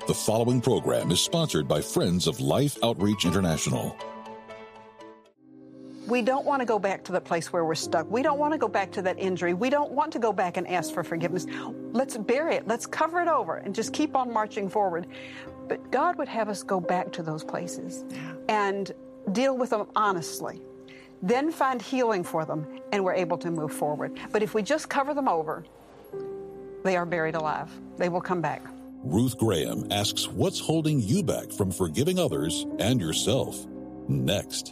The following program is sponsored by Friends of Life Outreach International. We don't want to go back to the place where we're stuck. We don't want to go back to that injury. We don't want to go back and ask for forgiveness. Let's bury it. Let's cover it over and just keep on marching forward. But God would have us go back to those places and deal with them honestly. Then find healing for them, and we're able to move forward. But if we just cover them over, they are buried alive. They will come back. Ruth Graham asks what's holding you back from forgiving others and yourself. Next.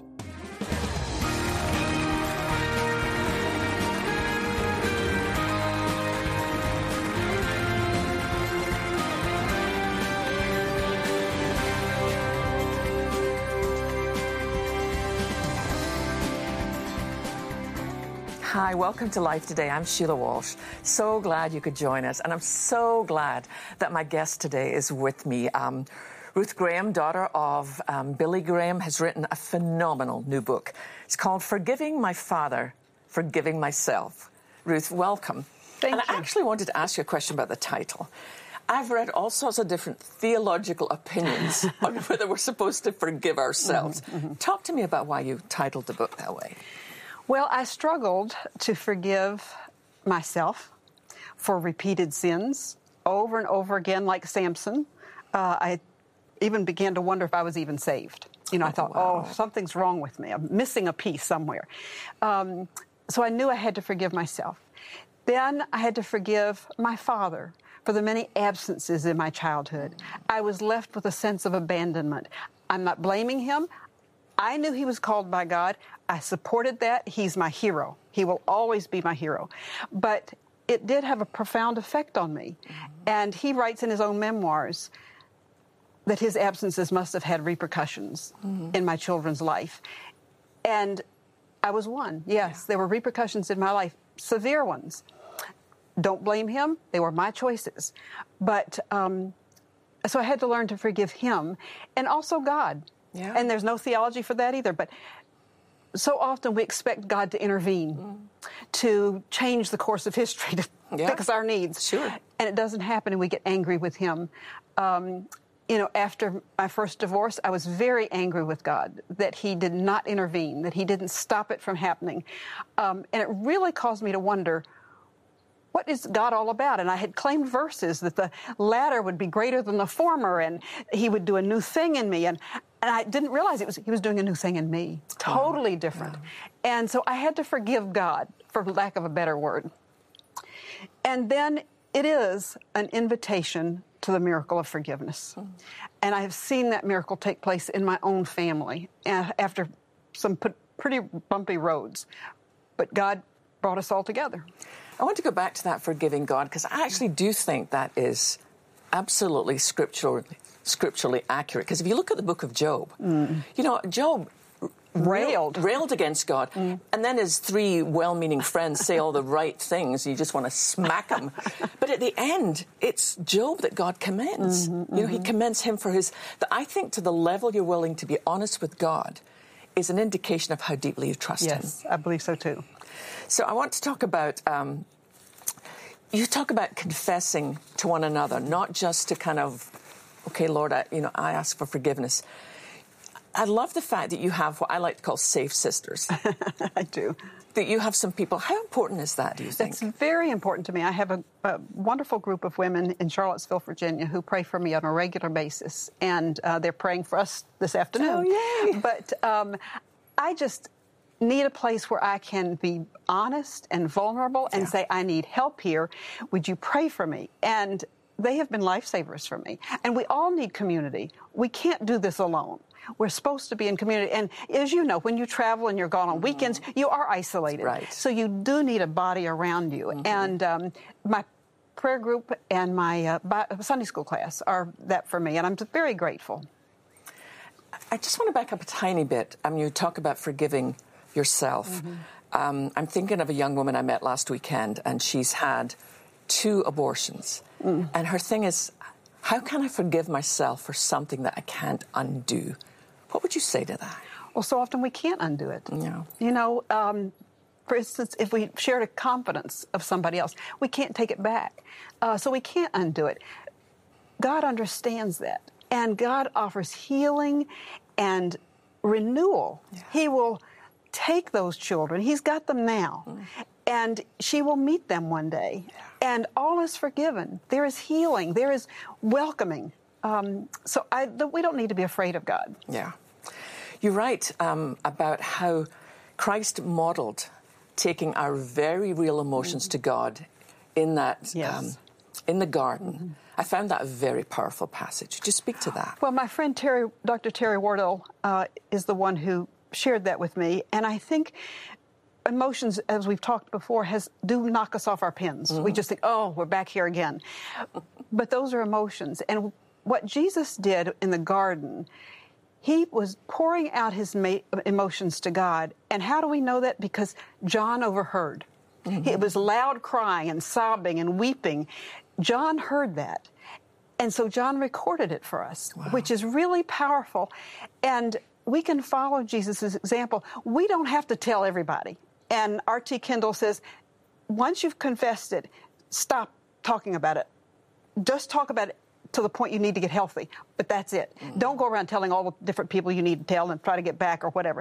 Hi, welcome to Life Today. I'm Sheila Walsh. So glad you could join us, and I'm so glad that my guest today is with me. Ruth Graham, daughter of Billy Graham, has written a phenomenal new book. It's called Forgiving My Father, Forgiving Myself. Ruth, welcome. Thank you. I actually wanted to ask you a question about the title. I've read all sorts of different theological opinions on whether we're supposed to forgive ourselves. Talk to me about why you titled the book that way. Well, I struggled to forgive myself for repeated sins over and over again, like Samson. I even began to wonder if I was even saved. You know, I thought, oh, something's wrong with me. I'm missing a piece somewhere. So I knew I had to forgive myself. Then I had to forgive my father for the many absences in my childhood. I was left with a sense of abandonment. I'm not blaming him. I knew he was called by God. I supported that. He's my hero. He will always be my hero. But it did have a profound effect on me. And he writes in his own memoirs that his absences must have had repercussions in my children's life. And I was one. Yes, there were repercussions in my life, severe ones. Don't blame him. They were my choices. But so I had to learn to forgive him and also God. Yeah. And there's no theology for that either. But so often we expect God to intervene, to change the course of history, to fix our needs. Sure. And it doesn't happen, and we get angry with him. You know, after my first divorce, I was very angry with God that he did not intervene, that he didn't stop it from happening. And it really caused me to wonder, what is God all about? And I had claimed verses that the latter would be greater than the former, and he would do a new thing in me. And I didn't realize he was doing a new thing in me, totally different. Yeah. And so I had to forgive God, for lack of a better word. And then it is an invitation to the miracle of forgiveness. And I have seen that miracle take place in my own family after some pretty bumpy roads. But God brought us all together. I want to go back to that forgiving God, because I actually do think that is absolutely scripturally accurate. Because if you look at the book of Job, you know, Job railed against God, and then his three well-meaning friends say all the right things, and you just want to smack them. But at the end, it's Job that God commends. You know, he commends him for I think to the level you're willing to be honest with God is an indication of how deeply you trust him. Yes, I believe so too. So I want to talk about, you talk about confessing to one another, not just to kind of, okay, Lord, I ask for forgiveness. I love the fact that you have what I like to call safe sisters. I do. That you have some people. How important is that, do you think? That's very important to me. I have a wonderful group of women in Charlottesville, Virginia, who pray for me on a regular basis. And they're praying for us this afternoon. Oh, yay. But I just need a place where I can be honest and vulnerable and say, I need help here. Would you pray for me? And they have been lifesavers for me. And we all need community. We can't do this alone. We're supposed to be in community. And as you know, when you travel and you're gone on weekends, you are isolated. Right. So you do need a body around you. And my prayer group and my Sunday school class are that for me. And I'm very grateful. I just want to back up a tiny bit. You talk about forgiving yourself. I'm thinking of a young woman I met last weekend, and she's had 2 abortions. And her thing is, how can I forgive myself for something that I can't undo? What would you say to that? Well, so often we can't undo it. Yeah. You know, for instance, if we shared a confidence of somebody else, we can't take it back. So we can't undo it. God understands that. And God offers healing and renewal. Yeah. He will take those children. He's got them now. And she will meet them one day. Yeah. And all is forgiven. There is healing. There is welcoming. We don't need to be afraid of God. Yeah. You're right about how Christ modeled taking our very real emotions to God in that, in the garden. I found that a very powerful passage. Just speak to that. Well, my friend Dr. Terry Wardle is the one who shared that with me, and I think emotions, as we've talked before, do knock us off our pins. We just think, oh, we're back here again. But those are emotions. And what Jesus did in the garden, he was pouring out his emotions to God. And how do we know that? Because John overheard. It was loud crying and sobbing and weeping. John heard that. And so John recorded it for us, which is really powerful. And we can follow Jesus' example. We don't have to tell everybody. And R.T. Kendall says, once you've confessed it, stop talking about it. Just talk about it to the point you need to get healthy. But that's it. Don't go around telling all the different people you need to tell and try to get back or whatever.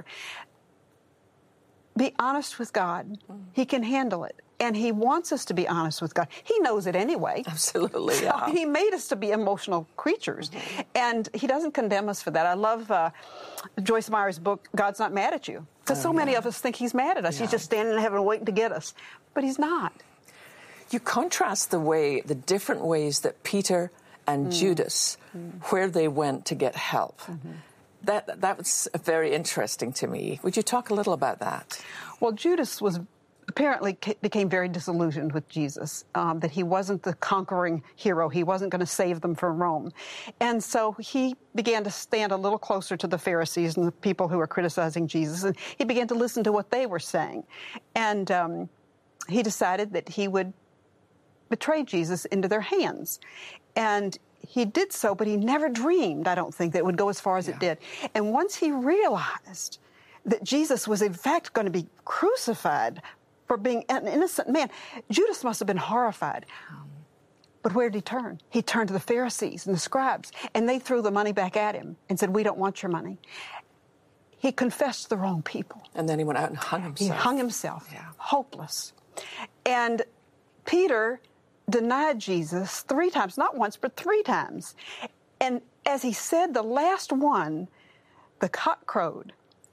Be honest with God. He can handle it. And he wants us to be honest with God. He knows it anyway. Absolutely, yeah. So he made us to be emotional creatures. And he doesn't condemn us for that. I love Joyce Meyer's book, God's Not Mad at You. Because many of us think he's mad at us. He's just standing in heaven waiting to get us. But he's not. You contrast the different ways that Peter and Judas, where they went to get help. That was very interesting to me. Would you talk a little about that? Well, Judas apparently became very disillusioned with Jesus, that he wasn't the conquering hero. He wasn't going to save them from Rome. And so he began to stand a little closer to the Pharisees and the people who were criticizing Jesus, and he began to listen to what they were saying. And he decided that he would betray Jesus into their hands. And he did so, but he never dreamed, I don't think, that it would go as far as it did. And once he realized that Jesus was in fact going to be crucified for being an innocent man, Judas must have been horrified. But where did he turn? He turned to the Pharisees and the scribes, and they threw the money back at him and said, we don't want your money. He confessed to the wrong people. And then he went out and hung himself. He hung himself, hopeless. And Peter denied Jesus 3 times, not once, but 3 times. And as he said the last one, the cock crowed.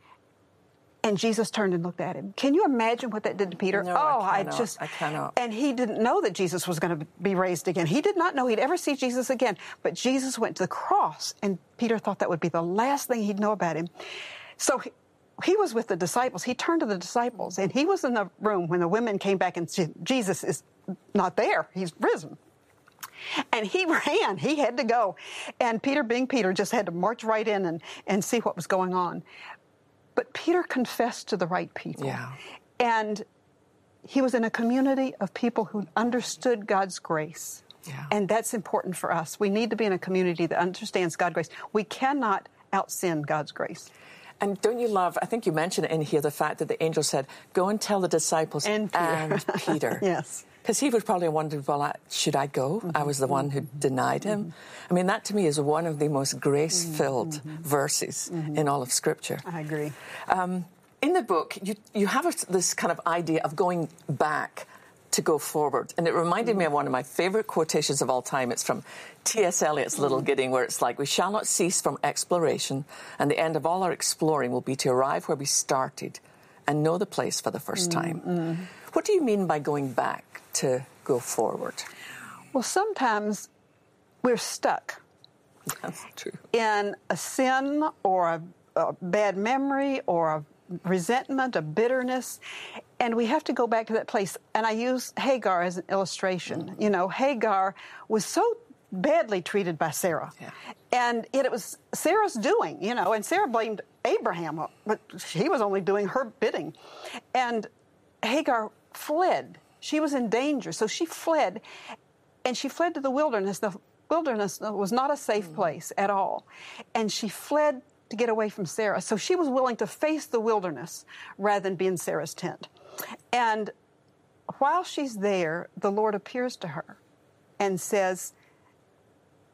And Jesus turned and looked at him. Can you imagine what that did to Peter? No, I cannot. And he didn't know that Jesus was going to be raised again. He did not know he'd ever see Jesus again. But Jesus went to the cross, and Peter thought that would be the last thing he'd know about him. So he was with the disciples. He turned to the disciples, and he was in the room when the women came back and said, Jesus is not there. He's risen. And he ran. He had to go. And Peter, being Peter, just had to march right in and see what was going on. But Peter confessed to the right people. Yeah. And he was in a community of people who understood God's grace. Yeah. And that's important for us. We need to be in a community that understands God's grace. We cannot out-sin God's grace. And don't you love, I think you mentioned in here, the fact that the angel said, go and tell the disciples and Peter. Yes. Because he was probably wondering, well, should I go? I was the one who denied him. I mean, that to me is one of the most grace-filled verses in all of Scripture. I agree. In the book, you have this kind of idea of going back to go forward. And it reminded me of one of my favorite quotations of all time. It's from T.S. Eliot's Little Gidding, where it's like, we shall not cease from exploration, and the end of all our exploring will be to arrive where we started and know the place for the first time. What do you mean by going back to go forward? Well, sometimes we're stuck. That's true. In a sin or a bad memory or a resentment, a bitterness, and we have to go back to that place. And I use Hagar as an illustration. You know, Hagar was so badly treated by Sarah. Yeah. And yet it was Sarah's doing, you know, and Sarah blamed Abraham, but he was only doing her bidding. And Hagar fled. She was in danger, so she fled, and she fled to the wilderness. The wilderness was not a safe place at all, and she fled to get away from Sarah. So she was willing to face the wilderness rather than be in Sarah's tent. And while she's there, the Lord appears to her and says,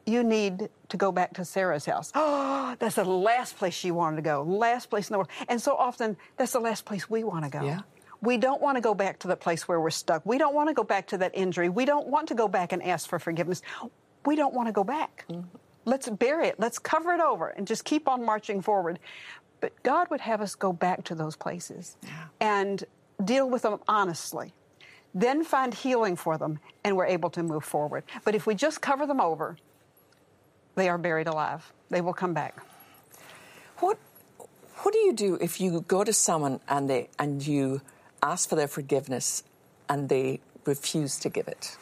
you need to go back to Sarah's house. Oh, that's the last place she wanted to go, last place in the world. And so often, that's the last place we want to go. Yeah. We don't want to go back to the place where we're stuck. We don't want to go back to that injury. We don't want to go back and ask for forgiveness. We don't want to go back. Mm-hmm. Let's bury it. Let's cover it over and just keep on marching forward. But God would have us go back to those places and deal with them honestly. Then find healing for them, and we're able to move forward. But if we just cover them over, they are buried alive. They will come back. What do you do if you go to someone and you ask for their forgiveness and they refuse to give it?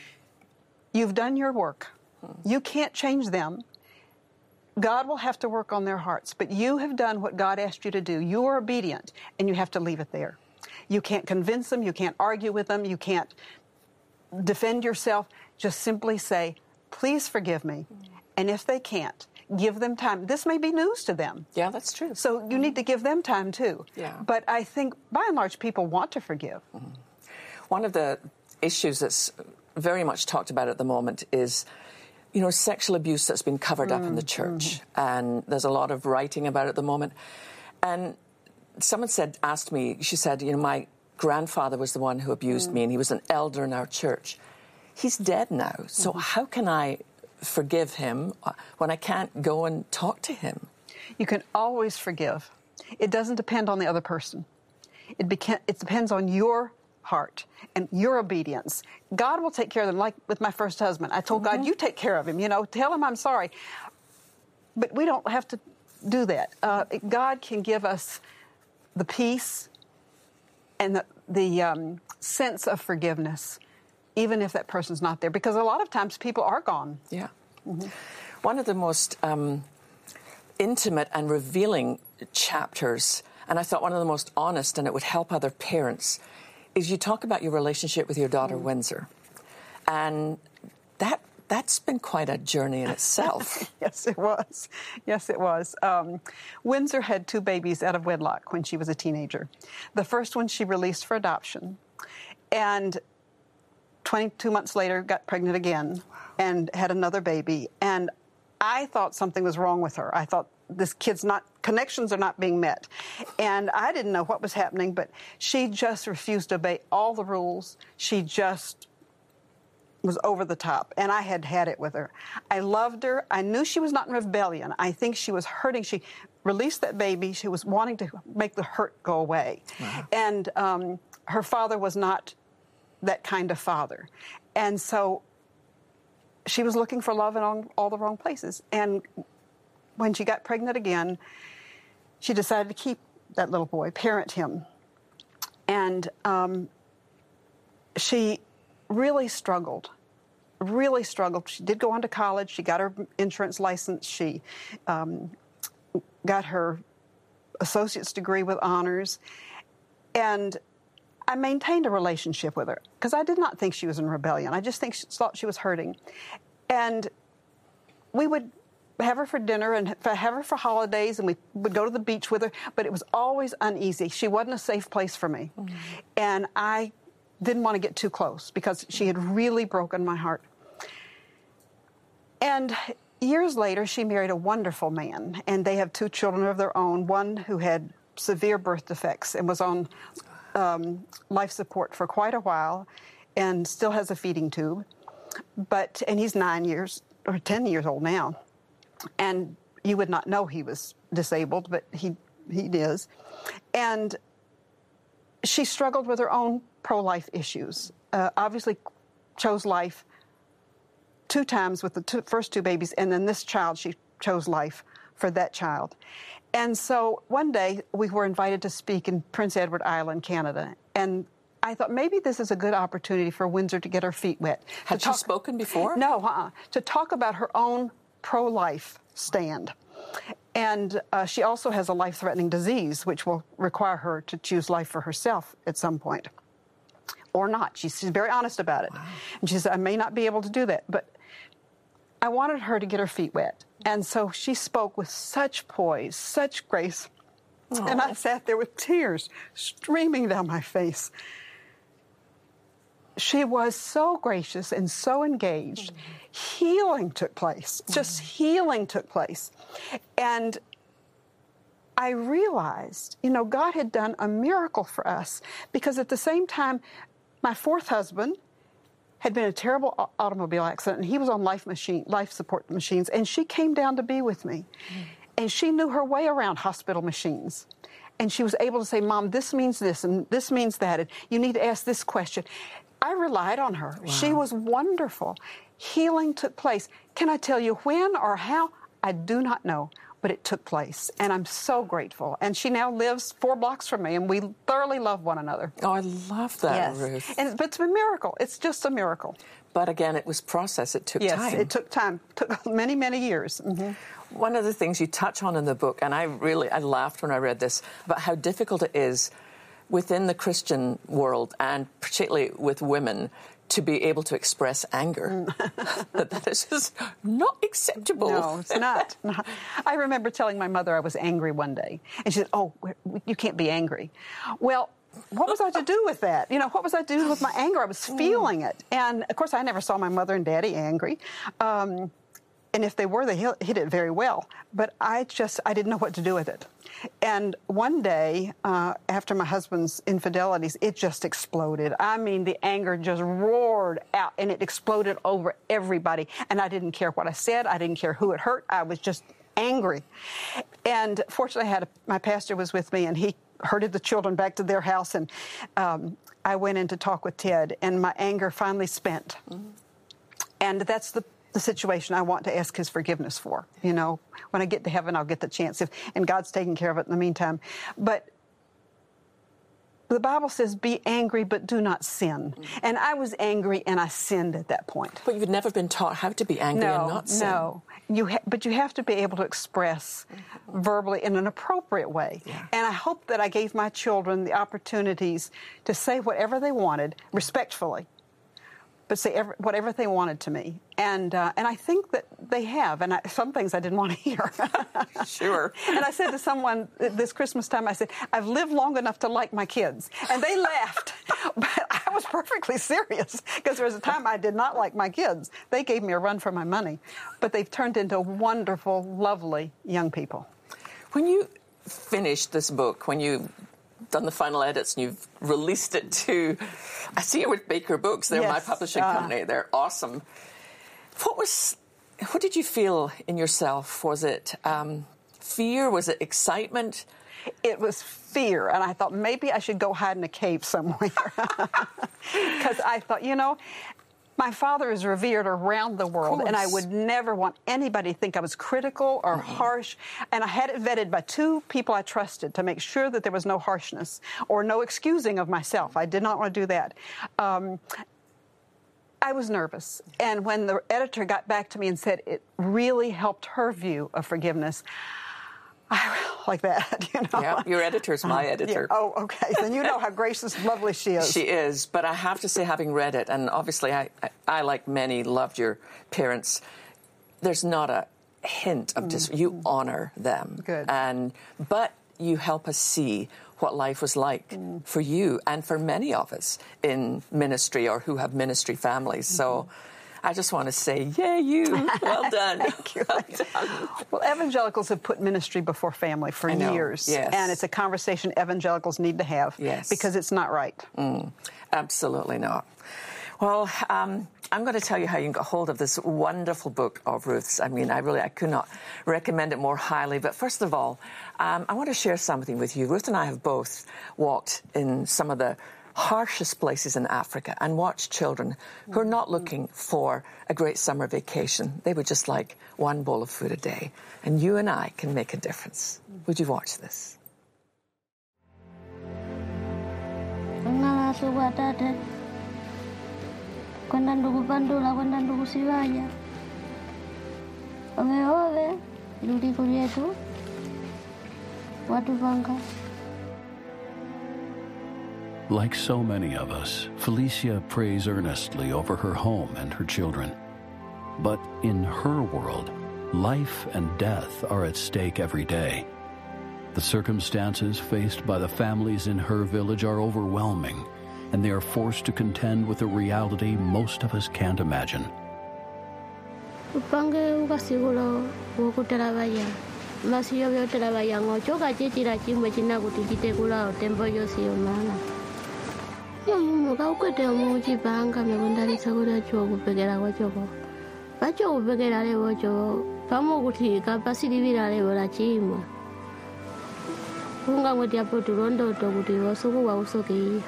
You've done your work. You can't change them. God will have to work on their hearts, but you have done what God asked you to do. You are obedient, and you have to leave it there. You can't convince them. You can't argue with them. You can't defend yourself. Just simply say, please forgive me. And if they can't, give them time. This may be news to them. Yeah, that's true. So you need to give them time, too. Yeah. But I think, by and large, people want to forgive. Mm-hmm. One of the issues that's very much talked about at the moment is, sexual abuse that's been covered up in the church. Mm-hmm. And there's a lot of writing about it at the moment. And someone asked me, she said, my grandfather was the one who abused me, and he was an elder in our church. He's dead now, so how can I forgive him when I can't go and talk to him? You can always forgive. It doesn't depend on the other person. It depends on your heart and your obedience. God will take care of them, like with my first husband. I told God, you take care of him, tell him I'm sorry. But we don't have to do that. God can give us the peace and the sense of forgiveness, even if that person's not there, because a lot of times people are gone. Yeah. Mm-hmm. One of the most intimate and revealing chapters, and I thought one of the most honest, and it would help other parents, is you talk about your relationship with your daughter, Windsor. And that's been quite a journey in itself. Yes, it was. Yes, it was. Windsor had 2 babies out of wedlock when she was a teenager. The first one she released for adoption, and 22 months later got pregnant again and had another baby. And I thought something was wrong with her. I thought this kid's connections are not being met. And I didn't know what was happening, but she just refused to obey all the rules. She just was over the top, and I had it with her. I loved her. I knew she was not in rebellion. I think she was hurting. She released that baby. She was wanting to make the hurt go away. Wow. And her father was not that kind of father. And so she was looking for love in all the wrong places. And when she got pregnant again, she decided to keep that little boy, parent him. And she really struggled. She did go on to college. She got her insurance license. She got her associate's degree with honors. And I maintained a relationship with her because I did not think she was in rebellion. I just thought she was hurting. And we would have her for dinner and have her for holidays, and we would go to the beach with her, but it was always uneasy. She wasn't a safe place for me. Mm-hmm. And I didn't want to get too close because she had really broken my heart. And years later, she married a wonderful man, and they have 2 children of their own, one who had severe birth defects and was on life support for quite a while and still has a feeding tube. And he's 9 years or 10 years old now. And you would not know he was disabled, but he is. And she struggled with her own pro-life issues. Obviously chose life 2 times with the first 2 babies, and then this child, she chose life for that child. And so one day we were invited to speak in Prince Edward Island, Canada, and I thought maybe this is a good opportunity for Windsor to get her feet wet. Had she spoken before? No, to talk about her own pro-life stand. And she also has a life-threatening disease, which will require her to choose life for herself at some point. Or not. She's very honest about it. Wow. And she said, I may not be able to do that, but I wanted her to get her feet wet. And so she spoke with such poise, such grace. Aww. And I sat there with tears streaming down my face. she was so gracious and so engaged. Healing took place. Just healing took place. And I realized, God had done a miracle for us, because at the same time, my fourth husband had been in a terrible automobile accident, and he was on life support machines, and she came down to be with me. And she knew her way around hospital machines. And she was able to say, Mom, this means this, and this means that, and you need to ask this question. I relied on her. Wow. She was wonderful. Healing took place. Can I tell you when or how? I do not know, but it took place, and I'm so grateful. And she now lives 4 blocks from me, and we thoroughly love one another. Oh, I love that, yes. Ruth. But it's a miracle. It's just a miracle. But again, it was process. It took time. Yes, it took time. It took many, many years. One of the things you touch on in the book, and I laughed when I read this, about how difficult it is within the Christian world, and particularly with women, to be able to express anger. That is just not acceptable. No, it's not. I remember telling my mother I was angry one day, and she said, oh, you can't be angry. Well, what was I to do with that? What was I to do with my anger? I was feeling it. And, of course, I never saw my mother and Daddy angry. And if they were, they hid it very well. But I didn't know what to do with it. And one day, after my husband's infidelities, it just exploded. I mean, the anger just roared out, and it exploded over everybody. And I didn't care what I said. I didn't care who it hurt. I was just angry. And fortunately, my pastor was with me, and he herded the children back to their house. And I went in to talk with Ted, and my anger finally spent. And that's the situation I want to ask his forgiveness for. When I get to heaven, I'll get the chance, and God's taking care of it in the meantime. But the Bible says, be angry, but do not sin. And I was angry, and I sinned at that point. But you've never been taught how to be angry and not sin. No, but you have to be able to express verbally in an appropriate way. Yeah. And I hope that I gave my children the opportunities to say whatever they wanted, respectfully, but say whatever they wanted to me. And I think that they have, and some things I didn't want to hear. Sure. And I said to someone this Christmas time, I said, I've lived long enough to like my kids. And they laughed, but I was perfectly serious, because there was a time I did not like my kids. They gave me a run for my money, but they've turned into wonderful, lovely young people. When you finished this book, when you done the final edits and you've released it to, I see it with Baker Books. They're my publishing company. They're awesome. What did you feel in yourself? Was it fear? Was it excitement? It was fear, and I thought maybe I should go hide in a cave somewhere. Because I thought, my father is revered around the world, and I would never want anybody to think I was critical or harsh. And I had it vetted by 2 people I trusted to make sure that there was no harshness or no excusing of myself. I did not want to do that. I was nervous. And when the editor got back to me and said it really helped her view of forgiveness, I like that, Yeah, your editor's my editor. Yeah. Oh, okay. Then you know how gracious and lovely she is. She is. But I have to say, having read it, and obviously I like many, loved your parents, there's not a hint of you honor them. Good. But you help us see what life was like for you and for many of us in ministry or who have ministry families. So I just want to say, yay, you. Well done. Thank you. Well done. Well, evangelicals have put ministry before family for years. Yes. And it's a conversation evangelicals need to have. Yes. Because it's not right. Absolutely not. Well, I'm going to tell you how you can get hold of this wonderful book of Ruth's. I mean, I could not recommend it more highly. But first of all, I want to share something with you. Ruth and I have both walked in some of the harshest places in Africa and watched children who are not looking for a great summer vacation. They would just like one bowl of food a day. And you and I can make a difference. Would you watch this? Kwenda ndugu Pandula, kwenda ndugu Sibaya, wameove luliko lyetu watu vanga. Like so many of us, Felicia prays earnestly over her home and her children. But in her world, life and death are at stake every day. The circumstances faced by the families in her village are overwhelming, and they are forced to contend with a reality most of us can't imagine. Upange ukasikulo wokutalabaya masiyo byotalabaya ngochoka chichira chimwe chinakutichitekula otembo yosiyomana yoyumuka ukwete omuchipanga mekundalitsa kuti achiwa kupekera kwachoko pacho kupekera lewo cho pamo kuti kapasilivira lewo la chimwe kunga mweti apo tulondoto kuti wasukuwa usokiya.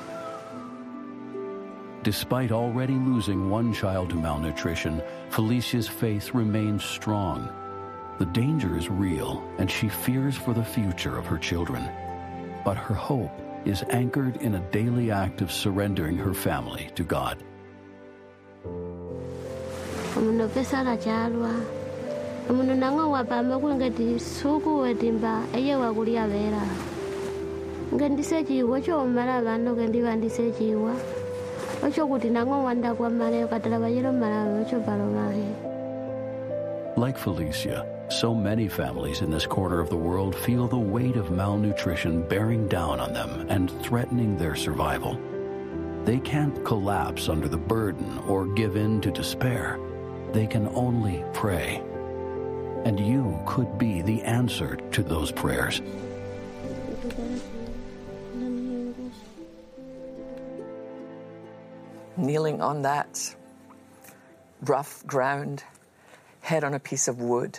Despite already losing one child to malnutrition, Felicia's faith remains strong. The danger is real, and she fears for the future of her children. But her hope is anchored in a daily act of surrendering her family to God. Omuno pesala chalwa. Omuno nango wapamba kulengeti suku wetimba eye wakulia vera. Ngendisechiwa cho omala bano ngendibandisechiwa. Like Felicia, so many families in this corner of the world feel the weight of malnutrition bearing down on them and threatening their survival. They can't collapse under the burden or give in to despair. They can only pray. And you could be the answer to those prayers. Kneeling on that rough ground, head on a piece of wood,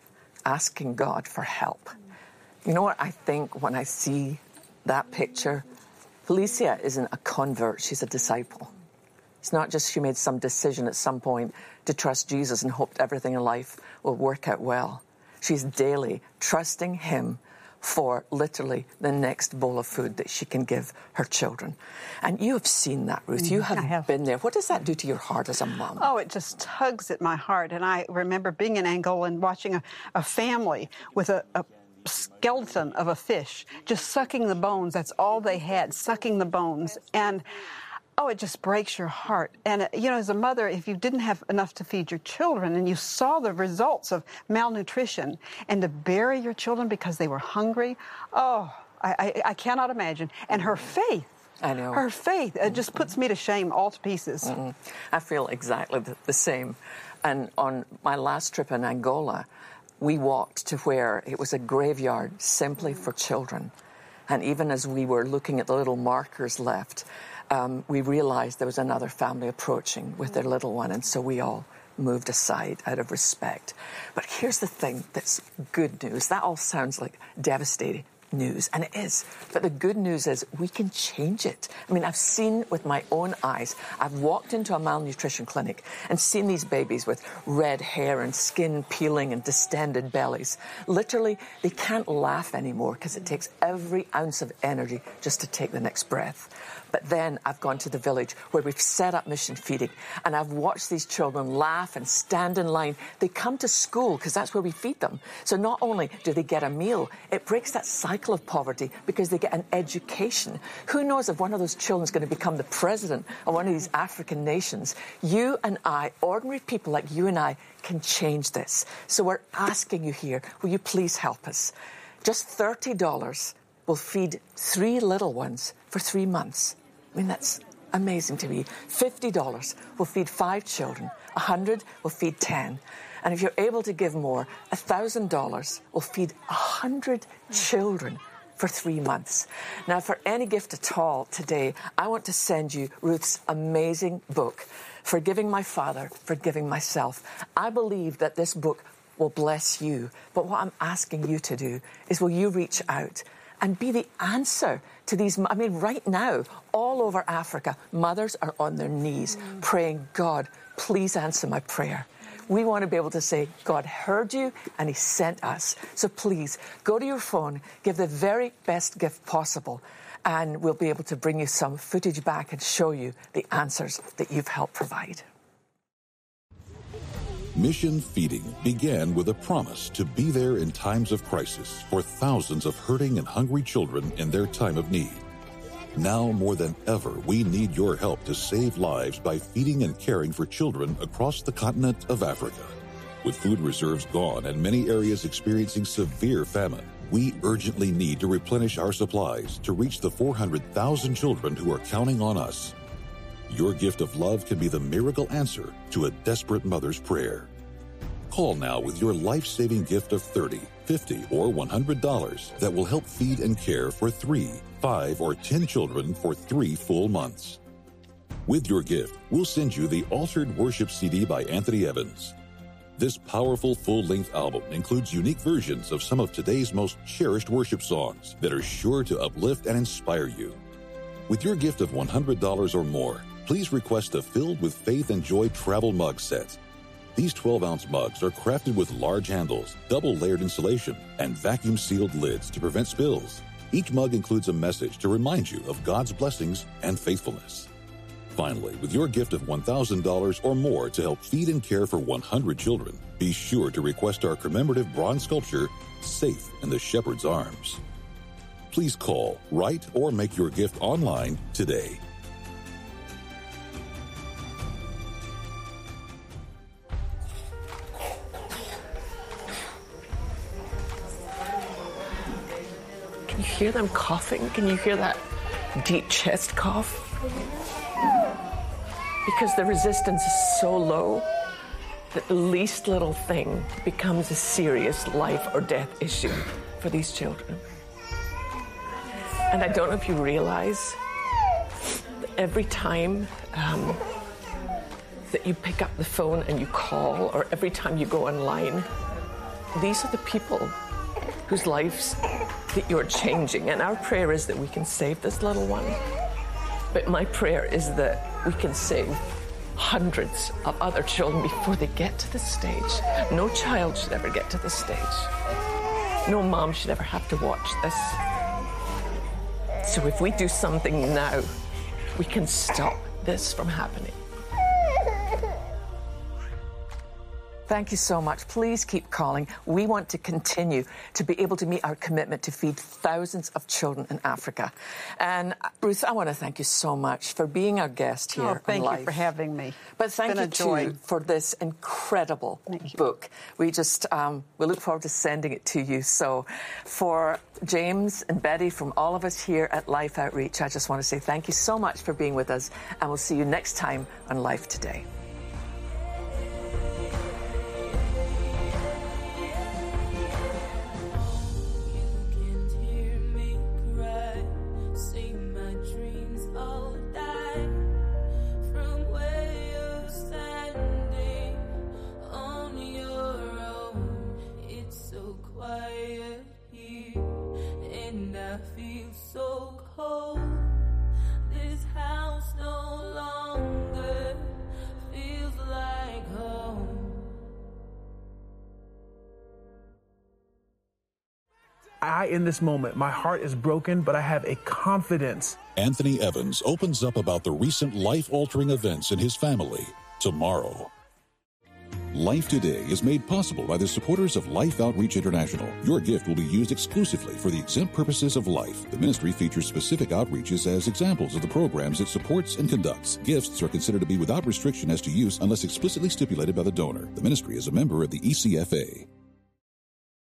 asking God for help. You know what I think when I see that picture? Felicia isn't a convert, she's a disciple. It's not just she made some decision at some point to trust Jesus and hoped everything in life will work out well. She's daily trusting Him for literally the next bowl of food that she can give her children. And you have seen that, Ruth. You have been there. What does that do to your heart as a mom? Oh, it just tugs at my heart. And I remember being in Angola and watching a family with a skeleton of a fish, just sucking the bones. That's all they had, sucking the bones. And oh, it just breaks your heart. And, you know, as a mother, if you didn't have enough to feed your children and you saw the results of malnutrition and to bury your children because they were hungry, oh, I cannot imagine. And her faith. I know. Her faith, it just puts me to shame all to pieces. Mm-mm. I feel exactly the same. And on my last trip in Angola, we walked to where it was a graveyard simply for children. And even as we were looking at the little markers left, we realized there was another family approaching with their little one, and so we all moved aside out of respect. But here's the thing that's good news. That all sounds like devastating news, and it is. But the good news is we can change it. I mean, I've seen with my own eyes. I've walked into a malnutrition clinic and seen these babies with red hair and skin peeling and distended bellies. Literally, they can't laugh anymore because it takes every ounce of energy just to take the next breath. But then I've gone to the village where we've set up mission feeding, and I've watched these children laugh and stand in line. They come to school because that's where we feed them. So not only do they get a meal, it breaks that cycle of poverty because they get an education. Who knows if one of those children is going to become the president of one of these African nations? You and I, ordinary people like you and I, can change this. So we're asking you here, will you please help us? Just $30 will feed 3 little ones for 3 months. I mean, that's amazing to me. $50 will feed 5 children. $100 will feed 10. And if you're able to give more, $1,000 will feed 100 children for 3 months. Now, for any gift at all today, I want to send you Ruth's amazing book, Forgiving My Father, Forgiving Myself. I believe that this book will bless you. But what I'm asking you to do is, will you reach out and be the answer to these? I mean, right now, all over Africa, mothers are on their knees praying, God, please answer my prayer. We want to be able to say, God heard you and He sent us. So please, go to your phone, give the very best gift possible, and we'll be able to bring you some footage back and show you the answers that you've helped provide. Mission Feeding began with a promise to be there in times of crisis for thousands of hurting and hungry children in their time of need. Now more than ever, we need your help to save lives by feeding and caring for children across the continent of Africa. With food reserves gone and many areas experiencing severe famine, We urgently need to replenish our supplies to reach the 400,000 children who are counting on us. Your gift of love can be the miracle answer to a desperate mother's prayer. Call now with your life-saving gift of $30, $50, or $100 that will help feed and care for 3, 5, or 10 children for 3 full months. With your gift, we'll send you the Altered Worship CD by Anthony Evans. This powerful full-length album includes unique versions of some of today's most cherished worship songs that are sure to uplift and inspire you. With your gift of $100 or more, please request a Filled with Faith and Joy travel mug set. These 12-ounce mugs are crafted with large handles, double-layered insulation, and vacuum-sealed lids to prevent spills. Each mug includes a message to remind you of God's blessings and faithfulness. Finally, with your gift of $1,000 or more to help feed and care for 100 children, be sure to request our commemorative bronze sculpture, Safe in the Shepherd's Arms. Please call, write, or make your gift online today. Can you hear them coughing? Can you hear that deep chest cough? Because the resistance is so low that the least little thing becomes a serious life or death issue for these children. And I don't know if you realize that every time that you pick up the phone and you call, or every time you go online, these are the people whose lives that you're changing. And our prayer is that we can save this little one. But my prayer is that we can save hundreds of other children before they get to this stage. No child should ever get to this stage. No mom should ever have to watch this. So if we do something now, we can stop this from happening. Thank you so much. Please keep calling. We want to continue to be able to meet our commitment to feed thousands of children in Africa. And Ruth, I want to thank you so much for being our guest here on Life. Thank you for having me. But thank you too for this incredible book. We just we look forward to sending it to you. So for James and Betty, from all of us here at Life Outreach, I just want to say thank you so much for being with us, and we'll see you next time on Life Today. In this moment, my heart is broken, but I have a confidence. Anthony Evans opens up about the recent life-altering events in his family tomorrow. Life Today is made possible by the supporters of Life Outreach International. Your gift will be used exclusively for the exempt purposes of life. The ministry features specific outreaches as examples of the programs it supports and conducts. Gifts are considered to be without restriction as to use unless explicitly stipulated by the donor. The ministry is a member of the ECFA.